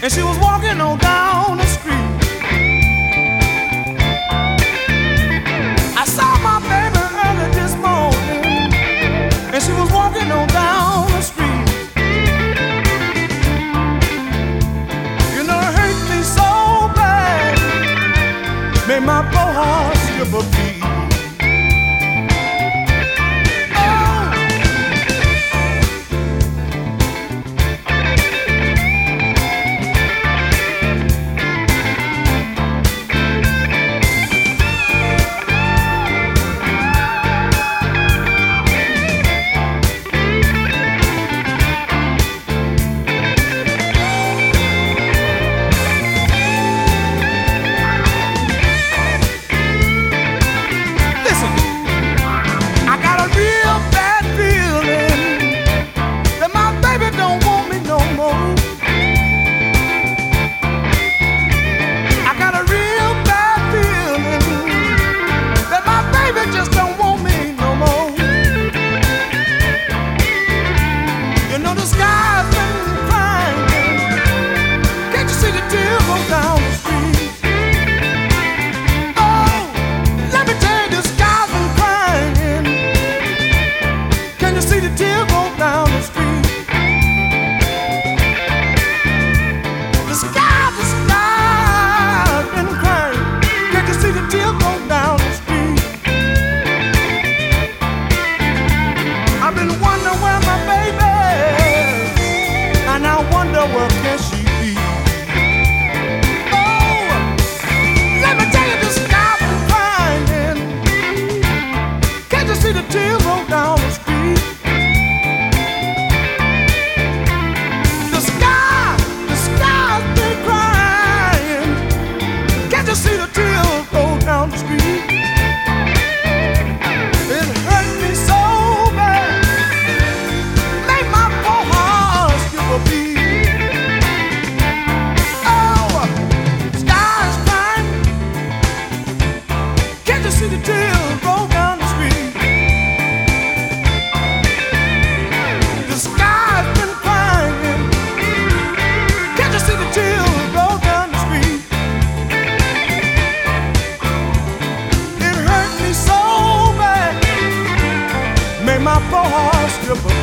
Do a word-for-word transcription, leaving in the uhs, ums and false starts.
and she was walking on down the street. I saw my baby early this morning, and she was walking on down the street. You know, it hurt me so bad, made my poor heart skip a beat. Where can she be? Oh, let me tell you, the sky's been crying. Can't you see the tears roll down the street? The sky, the sky's been crying. Can't you see the tears roll down the street? It hurt me so bad, made my poor heart skip a beat. See the tears roll down the street. The sky's been crying. Can't you see the tears roll down the street? It hurt me so bad, made my poor heart skip a